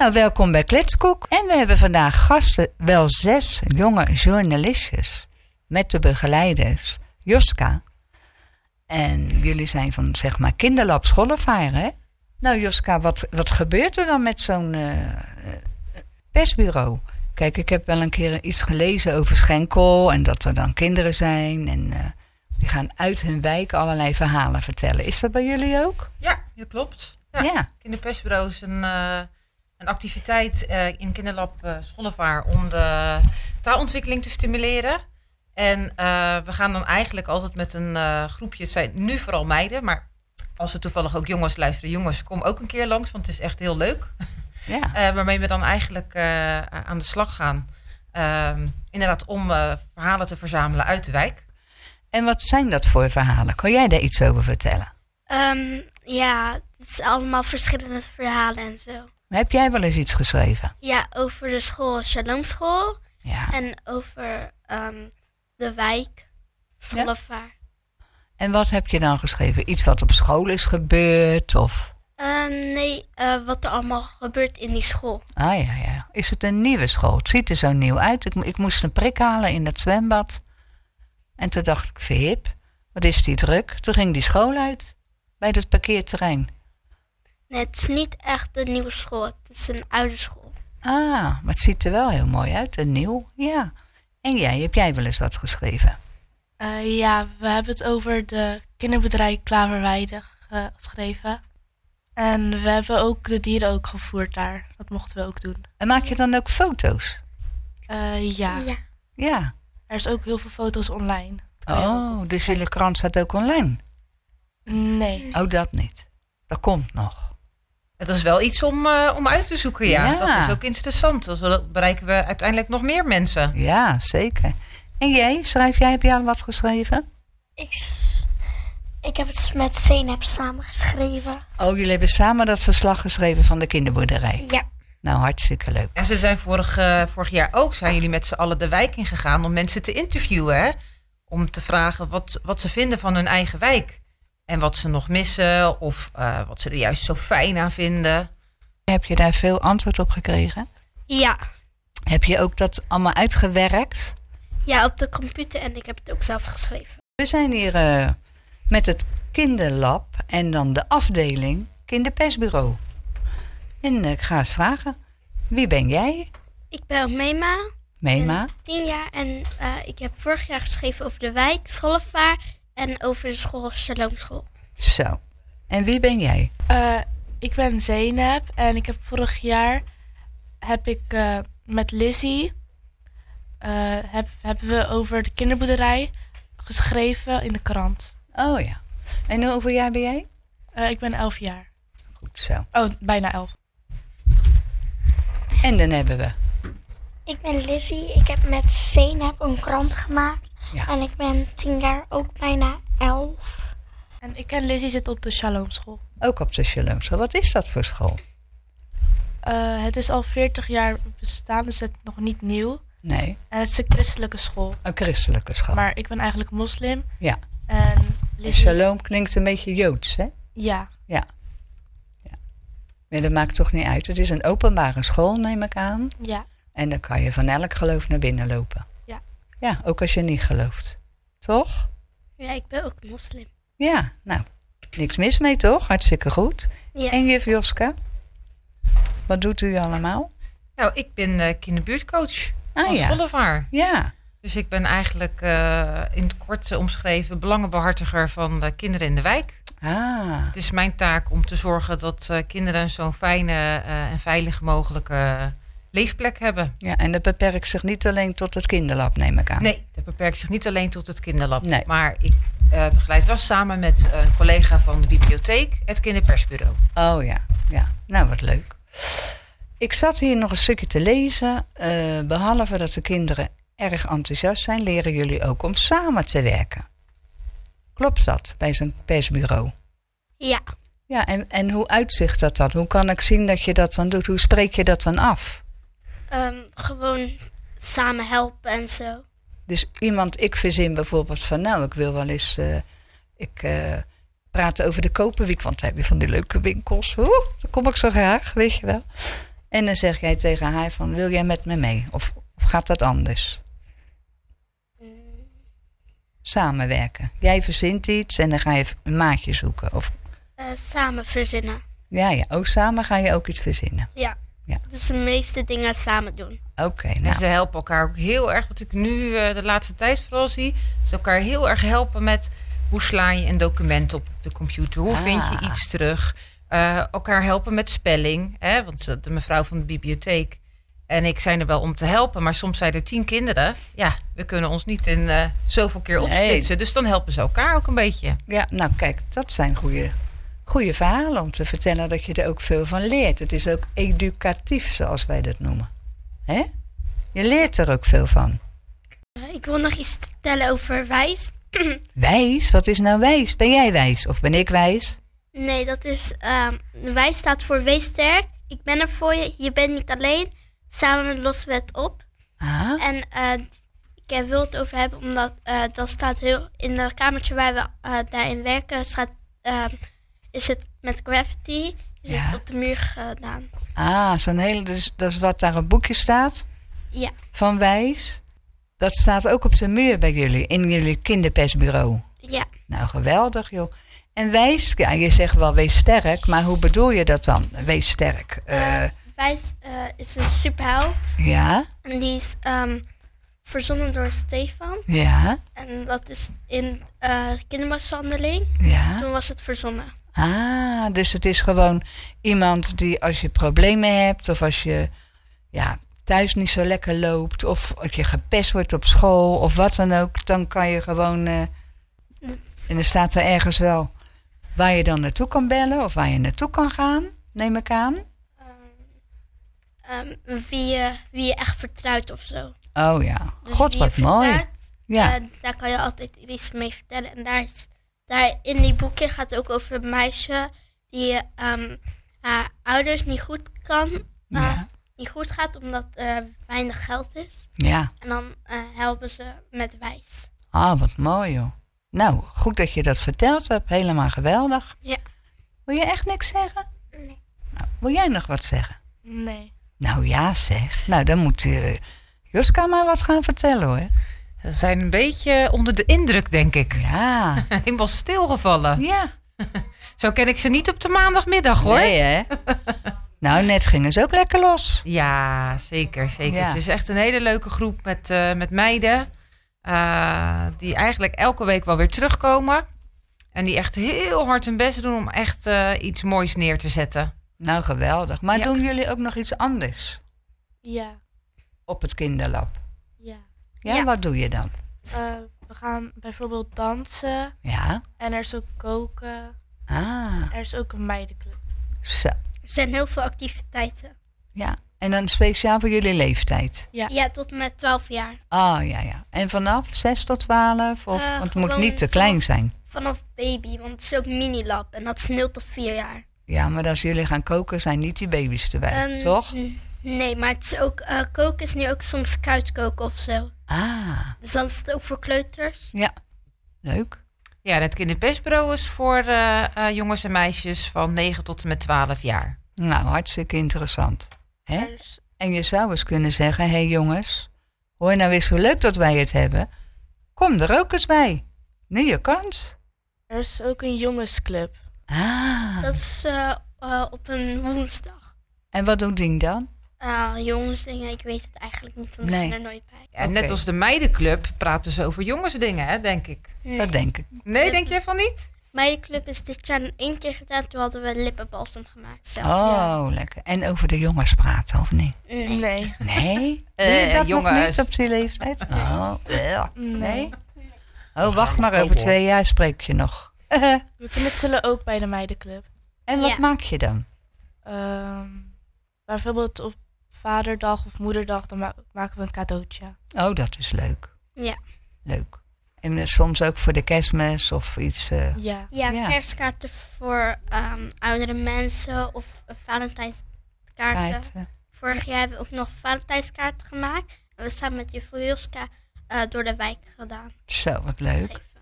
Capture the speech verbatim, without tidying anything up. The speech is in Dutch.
Nou, welkom bij Kletskoek. En we hebben vandaag gasten, wel zes jonge journalistjes met de begeleiders Joska. En jullie zijn van, zeg maar, Kinderlab Schollevaar, hè? Nou, Joska, wat, wat gebeurt er dan met zo'n uh, persbureau? Kijk, ik heb wel een keer iets gelezen over Schenkel en dat er dan kinderen zijn en uh, die gaan uit hun wijk allerlei verhalen vertellen. Is dat bij jullie ook? Ja, dat klopt. Ja. Ja. Kinderpersbureau is een, uh, een activiteit uh, in Kinderlab uh, Schollevaar om de taalontwikkeling te stimuleren. En uh, we gaan dan eigenlijk altijd met een uh, groepje, het zijn nu vooral meiden, maar als er toevallig ook jongens luisteren, jongens, kom ook een keer langs, want het is echt heel leuk. Ja. Uh, waarmee we dan eigenlijk uh, aan de slag gaan. Uh, inderdaad om uh, verhalen te verzamelen uit de wijk. En wat zijn dat voor verhalen? Kan jij daar iets over vertellen? Um, ja, het is allemaal verschillende verhalen en zo. Heb jij wel eens iets geschreven? Ja, over de school Shalom School. Ja. En over um, de wijk Schollevaar. Ja. En wat heb je dan geschreven? Iets wat op school is gebeurd? Of? Um, nee, uh, wat er allemaal gebeurt in die school. Ah ja, ja. Is het een nieuwe school? Het ziet er zo nieuw uit. Ik, ik moest een prik halen in het zwembad. En toen dacht ik, verhip, wat is die druk? Toen ging die school uit, bij het parkeerterrein. Nee, het is niet echt een nieuwe school. Het is een oude school. Ah, maar het ziet er wel heel mooi uit. Een nieuw, ja. En jij, heb jij wel eens wat geschreven? Uh, ja, we hebben het over de kinderboerderij Klaverweide uh, geschreven. En we hebben ook de dieren ook gevoerd daar. Dat mochten we ook doen. En maak je dan ook foto's? Uh, ja. ja. Ja. Er is ook heel veel foto's online. Oh, dus jullie krant staat ook online? Nee. Oh, dat niet. Dat komt nog. Dat is wel iets om, uh, om uit te zoeken, ja. ja. Dat is ook interessant. Dan bereiken we uiteindelijk nog meer mensen. Ja, zeker. En jij, schrijf jij, heb jij al wat geschreven? Ik, ik heb het met Zeynep samengeschreven. Oh, jullie hebben samen dat verslag geschreven van de kinderboerderij? Ja. Nou, hartstikke leuk. En ze zijn vorig, uh, vorig jaar ook, zijn jullie met z'n allen de wijk ingegaan om mensen te interviewen, hè? Om te vragen wat, wat ze vinden van hun eigen wijk. En wat ze nog missen of uh, wat ze er juist zo fijn aan vinden. Heb je daar veel antwoord op gekregen? Ja. Heb je ook dat allemaal uitgewerkt? Ja, op de computer en ik heb het ook zelf geschreven. We zijn hier uh, met het Kinderlab en dan de afdeling Kinderpersbureau. En uh, ik ga eens vragen, wie ben jij? Ik ben Mema. Mema. Ik ben tien jaar en uh, ik heb vorig jaar geschreven over de wijk Schollevaar en over de school Shalom School. Zo. En wie ben jij? Uh, ik ben Zeynep en ik heb vorig jaar heb ik uh, met Lizzie uh, heb, hebben we over de kinderboerderij geschreven in de krant. Oh ja. En hoeveel jaar ben jij? Uh, ik ben elf jaar. Goed zo. Oh, bijna elf. En dan hebben we... Ik ben Lizzie. Ik heb met Zeynep een krant gemaakt. Ja. En ik ben tien jaar, ook bijna elf. En ik en Lizzie zitten op de Shalom School. Ook op de Shalom School. Wat is dat voor school? Uh, het is al veertig jaar bestaan, dus het is nog niet nieuw. Nee. En het is een christelijke school. Een christelijke school. Maar ik ben eigenlijk moslim. Ja. En Lizzie... Shalom klinkt een beetje Joods, hè? Ja. Ja. Ja. Maar dat maakt toch niet uit. Het is een openbare school, neem ik aan. Ja. En dan kan je van elk geloof naar binnen lopen. Ja. Ja, ook als je niet gelooft. Toch? Ja, ik ben ook moslim. Ja, nou, niks mis mee toch? Hartstikke goed. Ja. En juf Joska? Wat doet u allemaal? Nou, ik ben uh, kinderbuurtcoach ah, van ja. Schollevaar. Ja. Dus ik ben eigenlijk uh, in het kort omschreven belangenbehartiger van de kinderen in de wijk. Ah. Het is mijn taak om te zorgen dat uh, kinderen zo'n fijne uh, en veilig mogelijke leefplek hebben. Ja, en dat beperkt zich niet alleen tot het kinderlab, neem ik aan. Nee, dat beperkt zich niet alleen tot het kinderlab. Nee. Maar ik uh, begeleid wel samen met een collega van de bibliotheek het kinderpersbureau. Oh ja, ja. Nou, wat leuk. Ik zat hier nog een stukje te lezen. Uh, behalve dat de kinderen erg enthousiast zijn, leren jullie ook om samen te werken. Klopt dat bij zo'n persbureau? Ja. Ja, en, en hoe uitzicht dat dan? Hoe kan ik zien dat je dat dan doet? Hoe spreek je dat dan af? Um, gewoon samen helpen en zo. Dus iemand, ik verzin bijvoorbeeld van, nou, ik wil wel eens, uh, ik uh, praat over de Koperwiek, want dan heb je van die leuke winkels. Oeh, daar kom ik zo graag, weet je wel. En dan zeg jij tegen haar van, wil jij met me mee? Of, of gaat dat anders? Samenwerken. Jij verzint iets en dan ga je een maatje zoeken. Of, Uh, samen verzinnen. ja, ja, ook samen ga je ook iets verzinnen. Ja. Ja. Dus de meeste dingen samen doen. Oké, En nou. ze helpen elkaar ook heel erg. Wat ik nu eh, de laatste tijd vooral zie. Ze elkaar heel erg helpen met hoe sla je een document op de computer. Hoe Ah. vind je iets terug. Uh, elkaar helpen met spelling. Hè? Want de mevrouw van de bibliotheek en ik zijn er wel om te helpen. Maar soms zijn er tien kinderen. Ja, we kunnen ons niet in uh, zoveel keer opsplitsen. Nee. Dus dan helpen ze elkaar ook een beetje. Ja, nou kijk, dat zijn goede, goede verhalen om te vertellen dat je er ook veel van leert. Het is ook educatief, zoals wij dat noemen. Hè? Je leert er ook veel van. Uh, ik wil nog iets vertellen over wijs. Wijs? Wat is nou wijs? Ben jij wijs? Of ben ik wijs? Nee, dat is... Um, wijs staat voor wees sterk. Ik ben er voor je. Je bent niet alleen. Samen lossen we het op. Ah, En uh, ik wil het over hebben omdat uh, dat staat heel... In de kamertje waar we uh, daarin werken staat, uh, is het met graffiti. Is Ja. het op de muur gedaan. ah zo'n hele, dus, dat is wat daar een boekje staat Ja. van wijs. Dat staat ook op de muur bij jullie, in jullie kinderpestbureau. Ja. Nou, geweldig joh. En wijs, ja, je zegt wel wees sterk, maar hoe bedoel je dat dan? Wees sterk. Uh, Uh, wijs uh, is een superheld. ja, En die is um, verzonnen door Stefan. ja, En dat is in uh, kindermishandeling. ja. Toen was het verzonnen. Ah, dus het is gewoon iemand die als je problemen hebt of als je ja, thuis niet zo lekker loopt of als je gepest wordt op school of wat dan ook, dan kan je gewoon, uh, en dan staat er ergens wel waar je dan naartoe kan bellen of waar je naartoe kan gaan, neem ik aan. Um, wie, je, wie je echt vertrouwt of zo. Oh ja, Dus god wie je wat mooi. vertrouwt, Ja. uh, daar kan je altijd iets mee vertellen. En daar, is, daar in die boekje gaat het ook over een meisje die um, haar ouders niet goed kan. Uh, Ja. Niet goed gaat omdat er weinig geld is. Ja, En dan uh, helpen ze met wijs. ah wat mooi joh. Nou, goed dat je dat verteld hebt, helemaal geweldig. Ja. Wil je echt niks zeggen? Nee. Nou, wil jij nog wat zeggen? Nee. Nou ja zeg. Nou, dan moet uh, Joska maar wat gaan vertellen hoor. Ze zijn een beetje onder de indruk, denk ik. Ja. Helemaal stilgevallen. Ja. Zo ken ik ze niet op de maandagmiddag, hoor. Nee hè. Nou, net gingen ze ook lekker los. Ja, zeker. zeker. Ja. Het is echt een hele leuke groep met, uh, met meiden. Uh, die eigenlijk elke week wel weer terugkomen. En die echt heel hard hun best doen om echt uh, iets moois neer te zetten. Nou, geweldig. Maar Ja. doen jullie ook nog iets anders Ja. op het kinderlab? Ja. Ja, Ja. wat doe je dan? Uh, we gaan bijvoorbeeld dansen. Ja. En er is ook koken. Ah, Er is ook een meidenclub. zo. Er zijn heel veel activiteiten. Ja. En dan speciaal voor jullie leeftijd? Ja. Ja, tot en met twaalf jaar. Ah, ja, ja. En vanaf zes tot twaalf? Of, Uh, want het moet gewoon niet te klein vanaf- zijn. Vanaf baby, want het is ook minilab. En dat is nul tot vier jaar. Ja, maar als jullie gaan koken, zijn niet die baby's erbij, Ehm, toch? n- Nee, maar het is ook, uh, koken is nu ook soms kuitkoken of zo. Ah, Dus dan is het ook voor kleuters. ja. Leuk. Ja, en het kinderpestbureau is voor uh, uh, jongens en meisjes van negen tot en met twaalf jaar. Nou, hartstikke interessant. Hè? Er is, En je zou eens kunnen zeggen, hé hey jongens, hoor nou eens hoe leuk dat wij het hebben. Kom er ook eens bij. Nu je kans. er is ook een jongensclub. Ah, Dat is uh, uh, op een woensdag. en wat doet Dien dan? Uh, jongensdingen, ik weet het eigenlijk niet, want Nee. ik ben er nooit bij. Ja, net Oké. als de meidenclub praten ze over jongensdingen, hè, denk ik. Nee. Dat denk ik. Nee, denk jij van niet? Meidenclub is dit jaar één keer gedaan, toen hadden we lippenbalsem gemaakt zelf. Oh, lekker. En over de jongens praten, of niet? Nee. Nee. Nee? Doe Eh, je dat nog jongens. niet op die leeftijd? Oh, ja. Nee? Nee. Oh, wacht maar, over twee jaar spreek je nog. We knutselen ook bij de meidenclub. En wat Ja. maak je dan? Ehm, bijvoorbeeld op vaderdag of moederdag, dan ma- maken we een cadeautje. Oh, dat is leuk. Ja. Leuk. En eh, soms ook voor de kerstmis of iets. eh, Ja. Ja, Ja. kerstkaarten voor um, oudere mensen of uh, Valentijnskaarten. kaarten. Vorig jaar hebben we ook nog Valentijnskaarten gemaakt. En we samen met juffrouw Joska uh, door de wijk gedaan. Zo, wat leuk. Geven.